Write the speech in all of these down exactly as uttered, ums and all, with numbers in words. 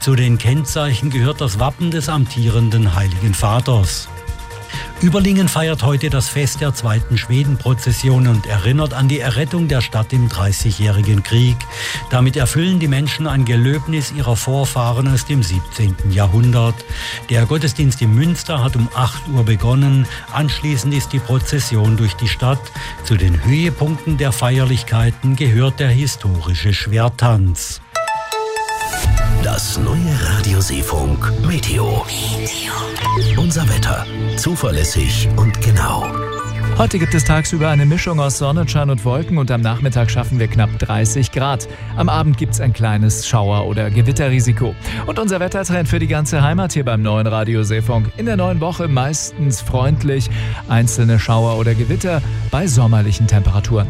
Zu den Kennzeichen gehört das Wappen des amtierenden Heiligen Vaters. Überlingen feiert heute das Fest der zweiten Schwedenprozession und erinnert an die Errettung der Stadt im Dreißigjährigen Krieg. Damit erfüllen die Menschen ein Gelöbnis ihrer Vorfahren aus dem siebzehnten Jahrhundert. Der Gottesdienst in Münster hat um acht Uhr begonnen. Anschließend ist die Prozession durch die Stadt. Zu den Höhepunkten der Feierlichkeiten gehört der historische Schwerttanz. Das neue Radio Seefunk Meteo. Meteo. Unser Wetter. Zuverlässig und genau. Heute gibt es tagsüber eine Mischung aus Sonnenschein und Wolken und am Nachmittag schaffen wir knapp dreißig Grad. Am Abend gibt es ein kleines Schauer- oder Gewitterrisiko. Und unser Wettertrend für die ganze Heimat hier beim neuen Radio Seefunk. In der neuen Woche meistens freundlich, einzelne Schauer oder Gewitter bei sommerlichen Temperaturen.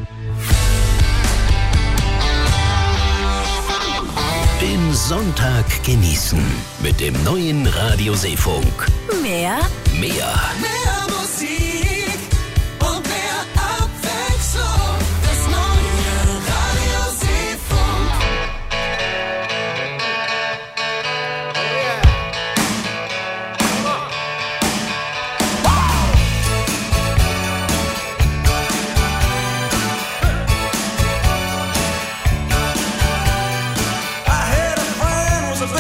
Den Sonntag genießen mit dem neuen Radio Seefunk. Mehr? Mehr. Mehr Musik und mehr Abwechslung. Das neue Radio Seefunk.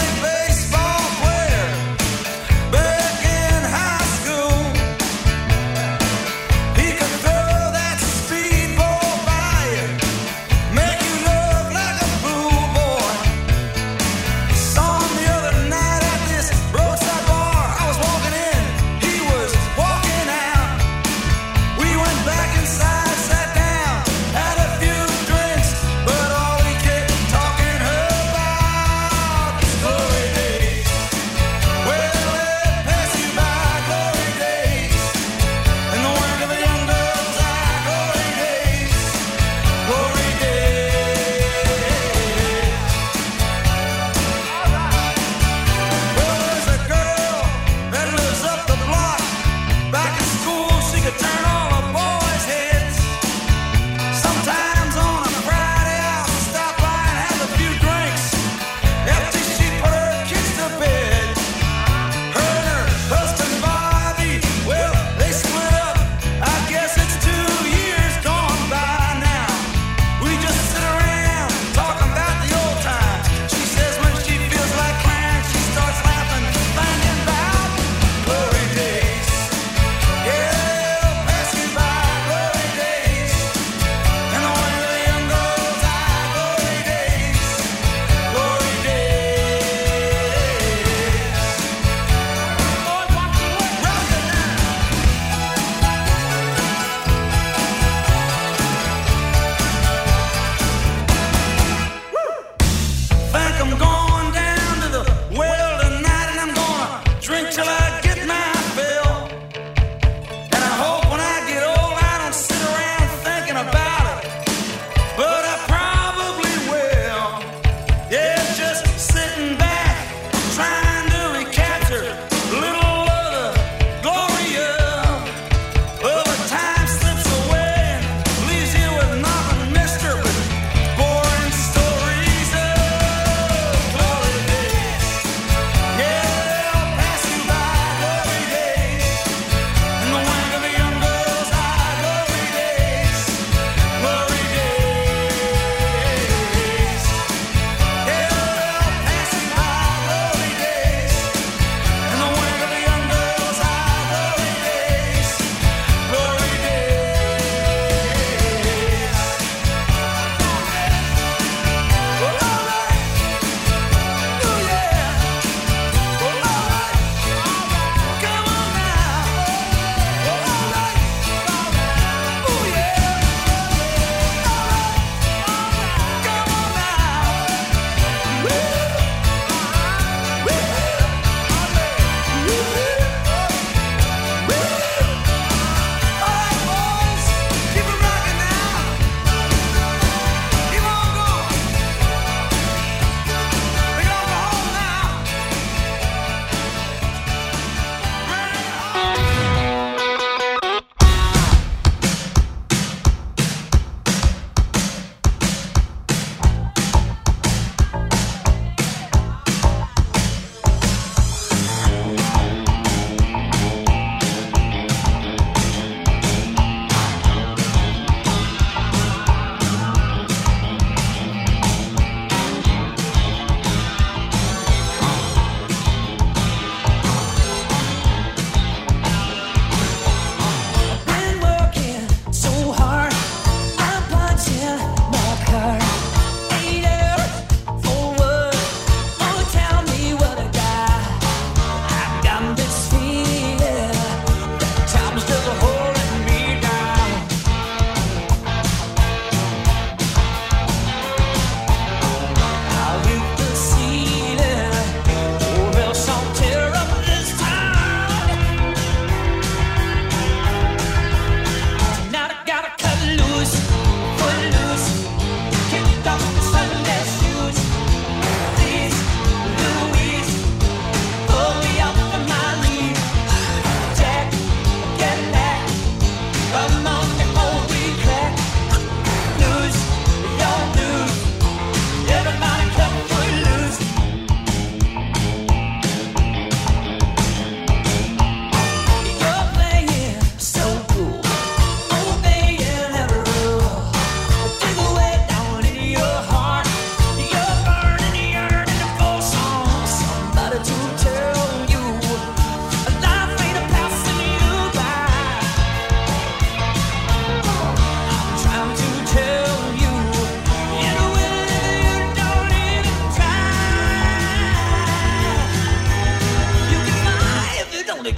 Baseball player back in high school.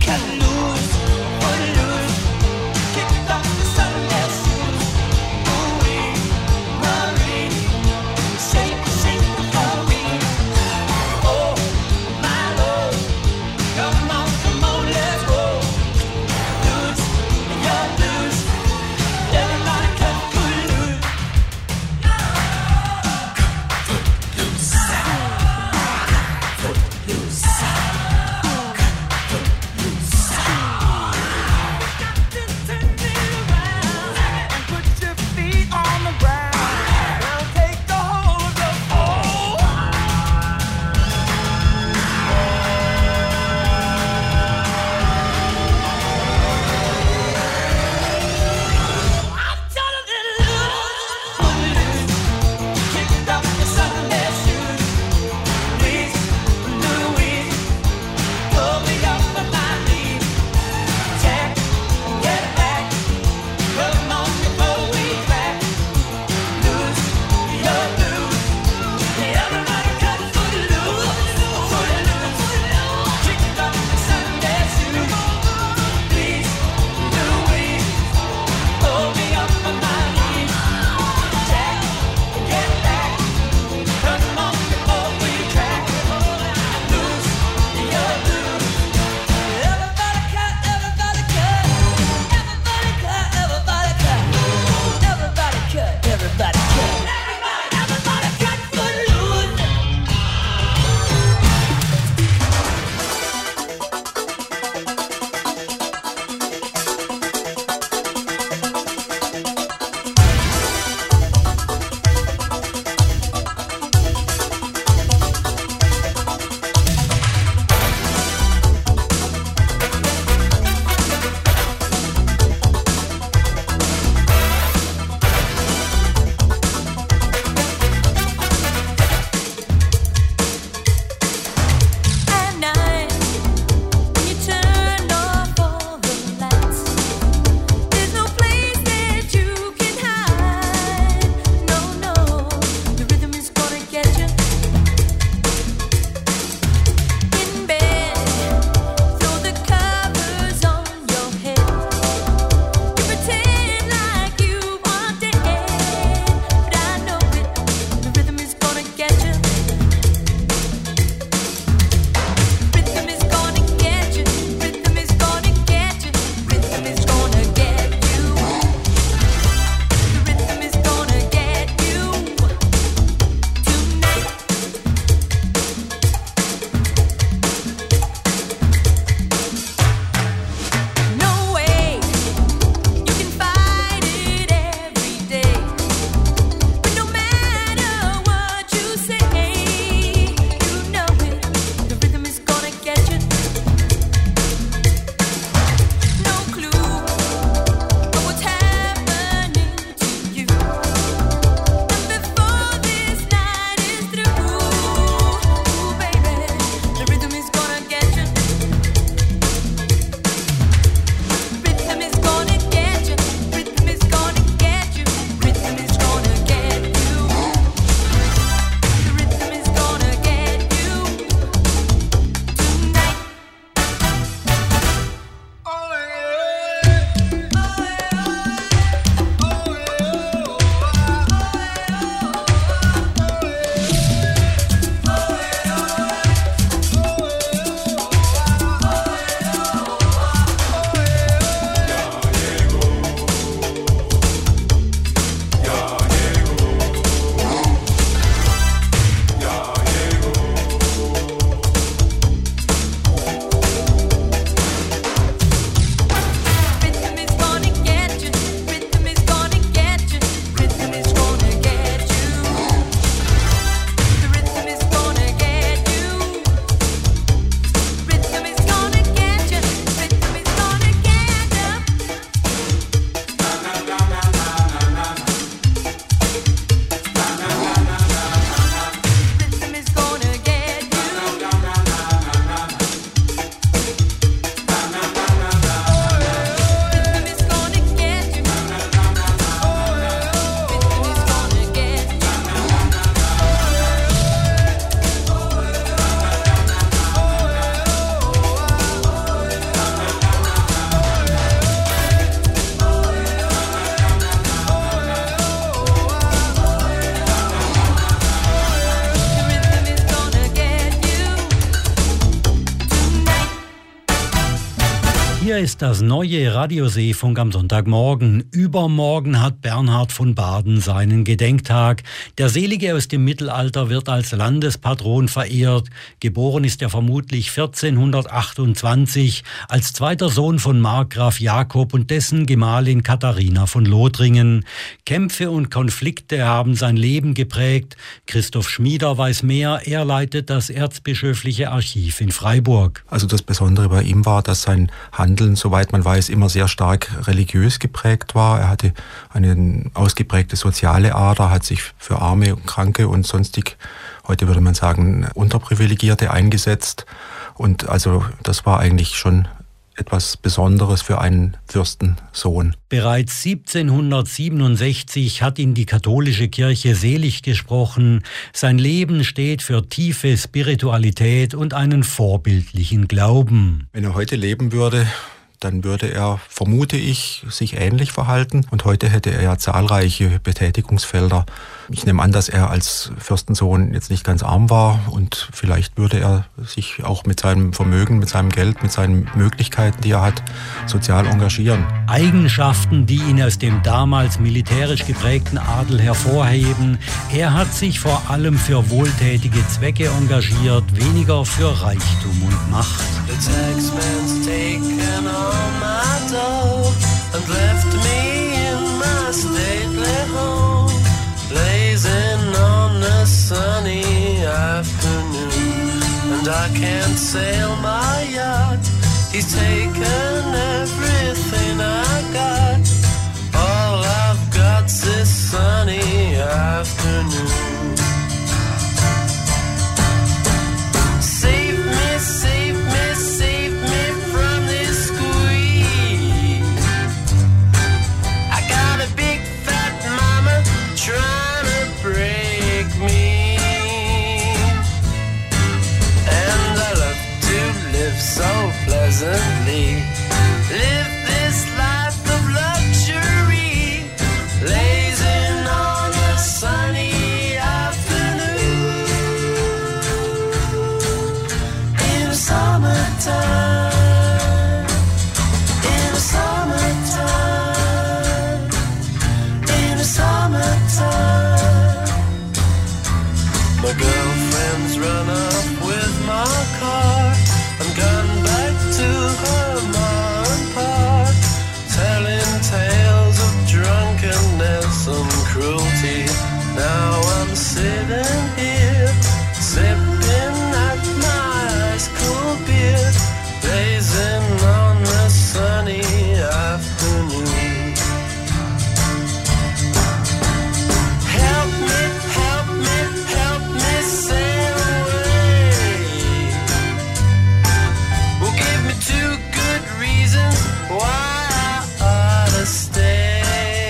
cut loose, put it loose, kick off the sunless shoes. Ooh-wee, Marie, shake, shake for me. Oh, my Lord, come on, come on, let's go. Loose, you're loose, everybody cut foot loose. Foot loose, foot loose, foot loose. Hier ist das neue Radioseefunk am Sonntagmorgen. Übermorgen hat Bernhard von Baden seinen Gedenktag. Der Selige aus dem Mittelalter wird als Landespatron verehrt. Geboren ist er vermutlich vierzehnhundertachtundzwanzig als zweiter Sohn von Markgraf Jakob und dessen Gemahlin Katharina von Lothringen. Kämpfe und Konflikte haben sein Leben geprägt. Christoph Schmieder weiß mehr. Er leitet das Erzbischöfliche Archiv in Freiburg. Also das Besondere bei ihm war, dass sein Handeln, soweit man weiß, immer sehr stark religiös geprägt war. Er hatte eine ausgeprägte soziale Ader, hat sich für Arme und Kranke und sonstig, heute würde man sagen, Unterprivilegierte eingesetzt. Und also das war eigentlich schon etwas Besonderes für einen Fürstensohn. Bereits siebzehnhundertsiebenundsechzig hat ihn die katholische Kirche selig gesprochen. Sein Leben steht für tiefe Spiritualität und einen vorbildlichen Glauben. Wenn er heute leben würde, dann würde er, vermute ich, sich ähnlich verhalten. Und heute hätte er ja zahlreiche Betätigungsfelder. Ich nehme an, dass er als Fürstensohn jetzt nicht ganz arm war und vielleicht würde er sich auch mit seinem Vermögen, mit seinem Geld, mit seinen Möglichkeiten, die er hat, sozial engagieren. Eigenschaften, die ihn aus dem damals militärisch geprägten Adel hervorheben. Er hat sich vor allem für wohltätige Zwecke engagiert, weniger für Reichtum und Macht. The taxman's taken all my dough and left me in my stately home, blazing on a sunny afternoon. And I can't sail my yacht, he's taken everything I got. All I've got's this sunny afternoon. Save me, save me, save me from this squeeze. I got a big fat mama trying to break me, and I love to live so pleasantly. Live this life of luxury, blazing on a sunny afternoon in the summertime, in the summertime, in the summertime. My girlfriend's run off with my car and gone back to her ma and pa, telling tales of drunkenness and cruelty. Now I'm sitting here, sipping at my ice cold beer, blazing on the sunny afternoon. Help me, help me, help me sail away. Well, give me two good reasons why I ought to stay.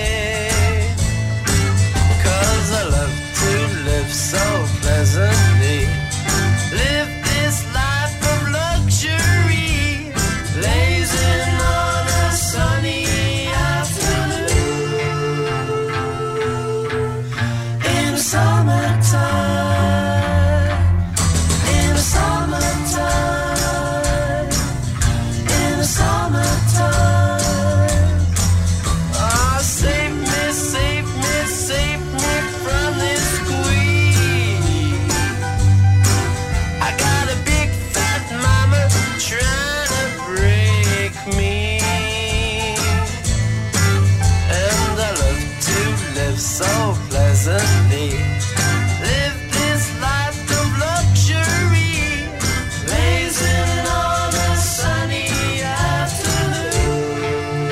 'Cause I love to live so pleasantly. Live this life of luxury, blazing on a sunny afternoon in the summertime, in the summertime, in the summertime. Ah, save me, save me, save me from this squeeze. I got a big fat mama trying to break me, and I love to live so pleasantly. Live this life of luxury, blazing on a sunny afternoon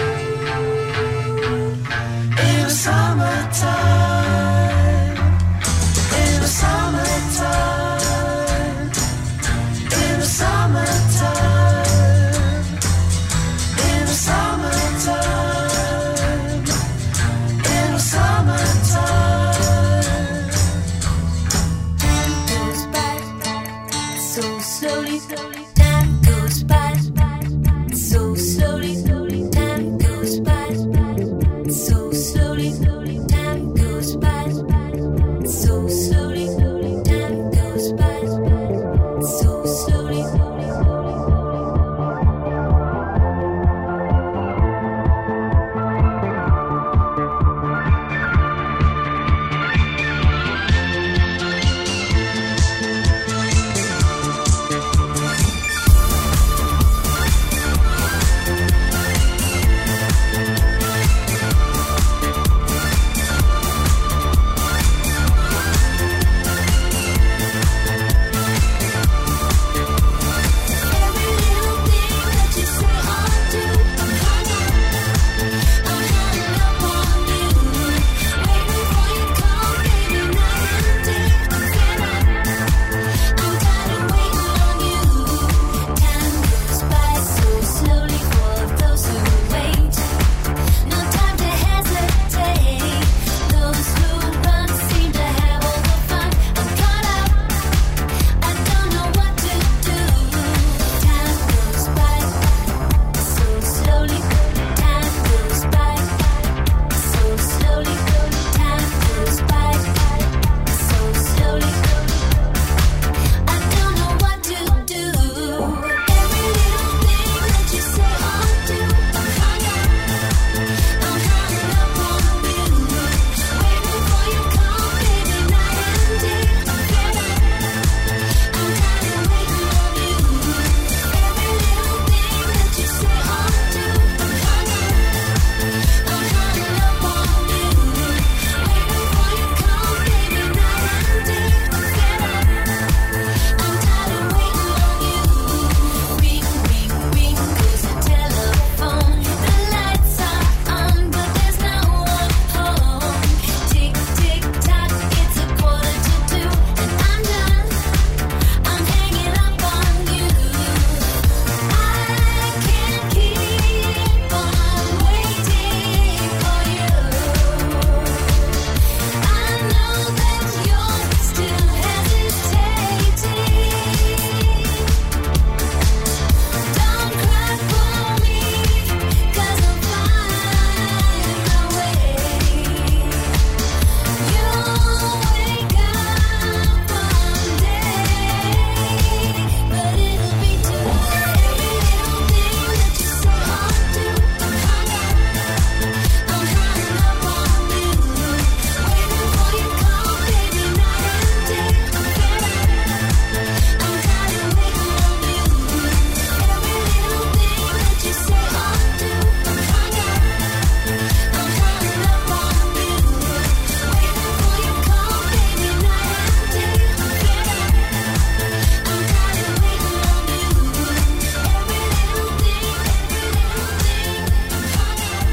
in the summertime, in the summertime, in the summertime, in the summertime, in the summertime. Goes by so slowly, time goes by so slowly, time goes by so slowly, time goes by so slowly, time goes by so slowly.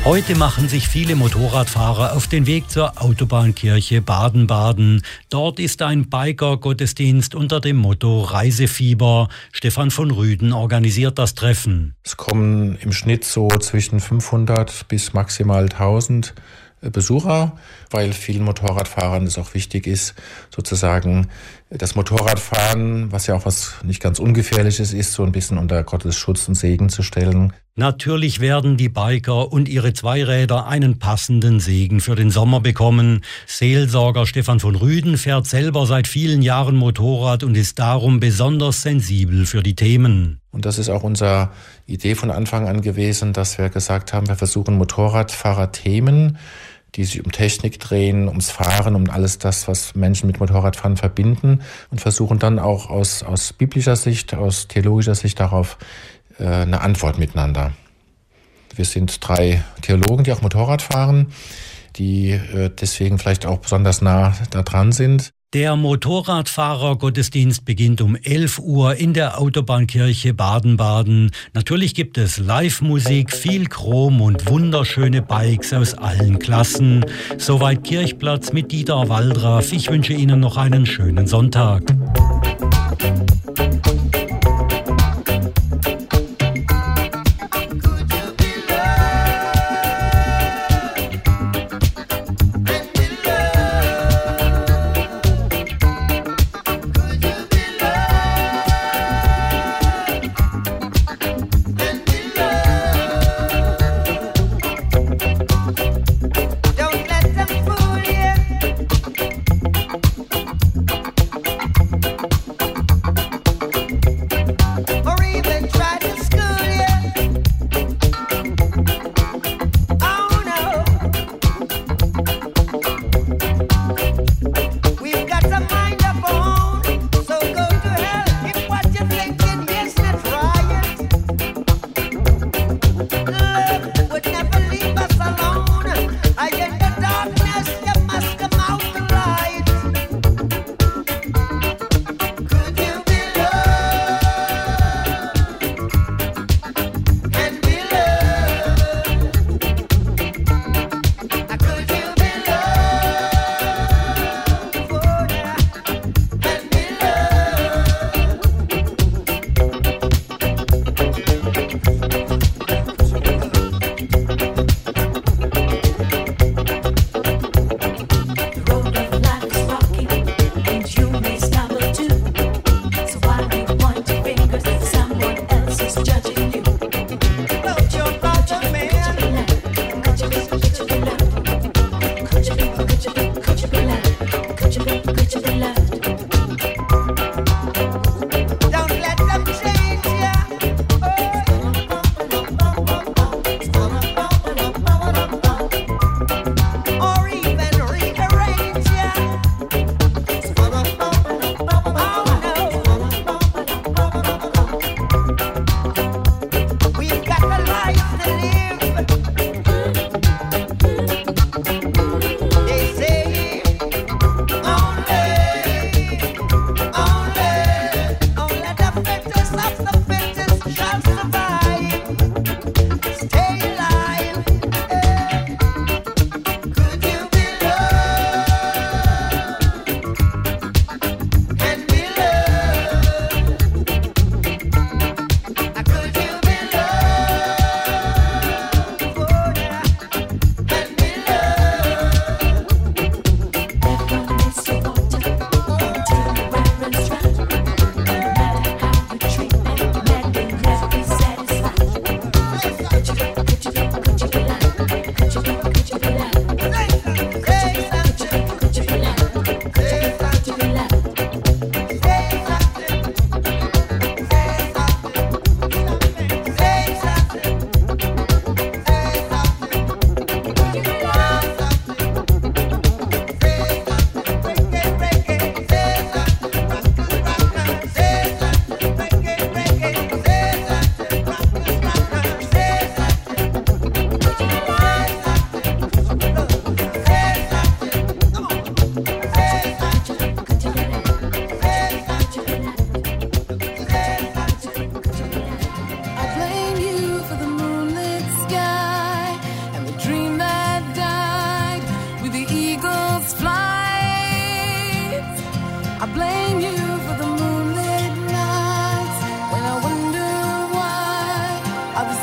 Heute machen sich viele Motorradfahrer auf den Weg zur Autobahnkirche Baden-Baden. Dort ist ein Biker-Gottesdienst unter dem Motto Reisefieber. Stefan von Rüden organisiert das Treffen. Es kommen im Schnitt so zwischen fünfhundert bis maximal tausend Besucher, weil vielen Motorradfahrern es auch wichtig ist, sozusagen das Motorradfahren, was ja auch was nicht ganz Ungefährliches ist, so ein bisschen unter Gottes Schutz und Segen zu stellen. Natürlich werden die Biker und ihre Zweiräder einen passenden Segen für den Sommer bekommen. Seelsorger Stefan von Rüden fährt selber seit vielen Jahren Motorrad und ist darum besonders sensibel für die Themen. Und das ist auch unsere Idee von Anfang an gewesen, dass wir gesagt haben, wir versuchen Motorradfahrerthemen, die sich um Technik drehen, ums Fahren, um alles das, was Menschen mit Motorradfahren verbinden, und versuchen dann auch aus, aus biblischer Sicht, aus theologischer Sicht darauf äh, eine Antwort miteinander. Wir sind drei Theologen, die auch Motorrad fahren, die äh, deswegen vielleicht auch besonders nah da dran sind. Der Motorradfahrer-Gottesdienst beginnt um elf Uhr in der Autobahnkirche Baden-Baden. Natürlich gibt es Live-Musik, viel Chrom und wunderschöne Bikes aus allen Klassen. Soweit Kirchplatz mit Dieter Waldraff. Ich wünsche Ihnen noch einen schönen Sonntag. Don't let them fool you.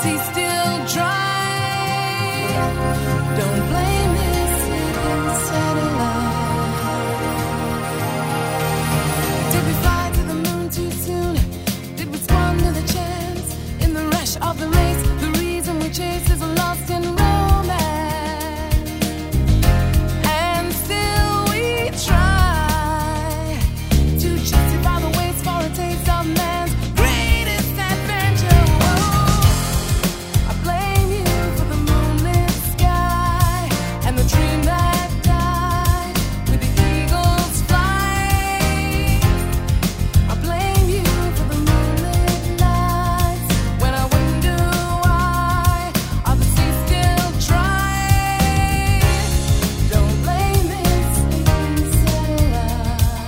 sea still dry? Don't blame this little satellite. Did we fly to the moon too soon? Did we squander the chance in the rush of the race? The reason we chase is lost in romance, and still we try to justify the waste for a taste of man's greatest adventure. Oh, I blame you for the moonlit sky and the dream that died with the eagle's flight. I blame you for the moonlit nights when I wonder why are the seas still dry. Don't blame this sleeping satellite.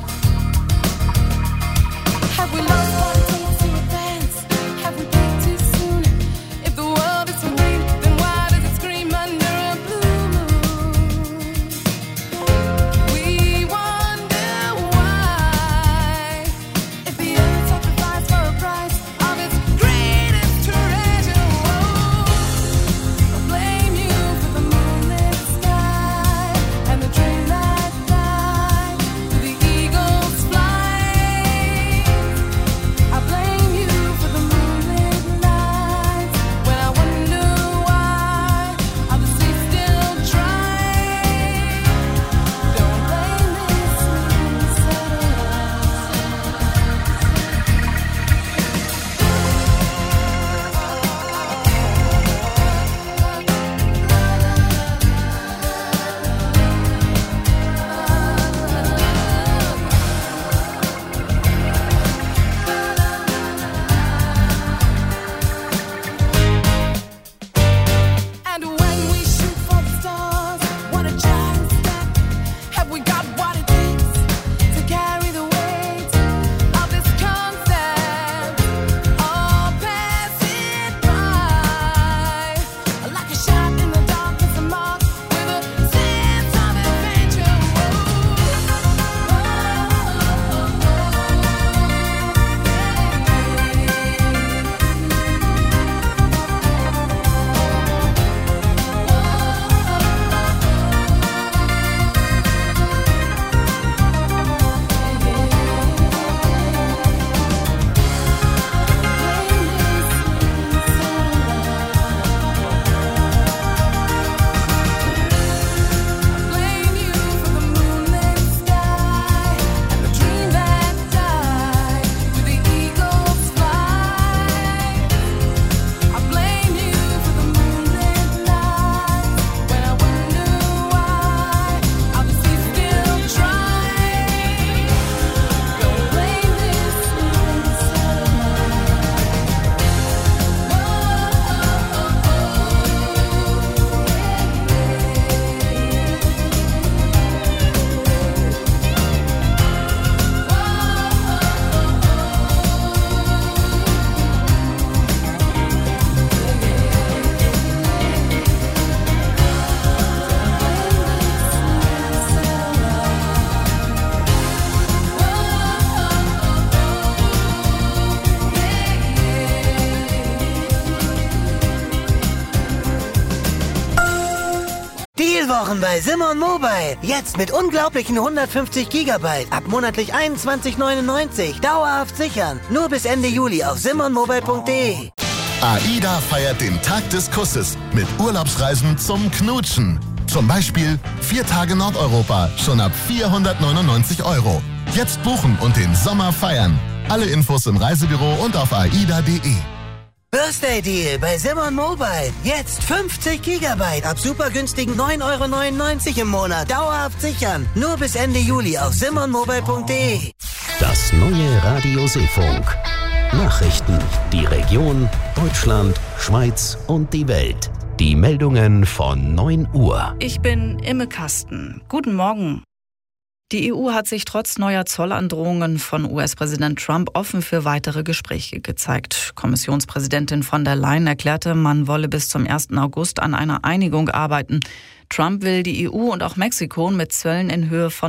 Have we lost what it takes to advance? Have we peaked too soon? If the world is so green, then why does it scream under a blue moon? We wonder why. If the earth sacrificed for a price of its greatest treasure, oh, I blame you for the moonlit sky and the dream that died with the eagle's flight. I blame you for the moonlit nights when I wonder why are the seas still dry. Don't blame this sleeping satellite. And when we shoot for the stars, what a giant step. Have we got what it takes to carry the weight of this concept? Or pass it by like a shot in the dark, miss a mark with a sense of adventure. Blame you for the moonlit sky and the dream that died with the eagle's flight. I blame you for the moonlit nights when I wonder why are the seas still dry. Don't blame this sleeping Dealwochen bei Simon Mobile. Jetzt mit unglaublichen hundertfünfzig Gigabyte. Ab monatlich einundzwanzig neunundneunzig. Dauerhaft sichern. Nur bis Ende Juli auf simon mobile punkt de. AIDA feiert den Tag des Kusses mit Urlaubsreisen zum Knutschen. Zum Beispiel vier Tage Nordeuropa, schon ab vierhundertneunundneunzig Euro. Jetzt buchen und den Sommer feiern. Alle Infos im Reisebüro und auf aida punkt de. Birthday Deal bei Simon Mobile. Jetzt fünfzig Gigabyte ab super günstigen neun Euro neunundneunzig im Monat. Dauerhaft sichern. Nur bis Ende Juli auf simon mobile punkt de. Das neue Radio Seefunk. Nachrichten, die Region, Deutschland, Schweiz und die Welt. Die Meldungen von neun Uhr. Ich bin Imme Kasten. Guten Morgen. Die E U hat sich trotz neuer Zollandrohungen von U S-Präsident Trump offen für weitere Gespräche gezeigt. Kommissionspräsidentin von der Leyen erklärte, man wolle bis zum ersten August an einer Einigung arbeiten. Trump will die E U und auch Mexiko mit Zöllen in Höhe von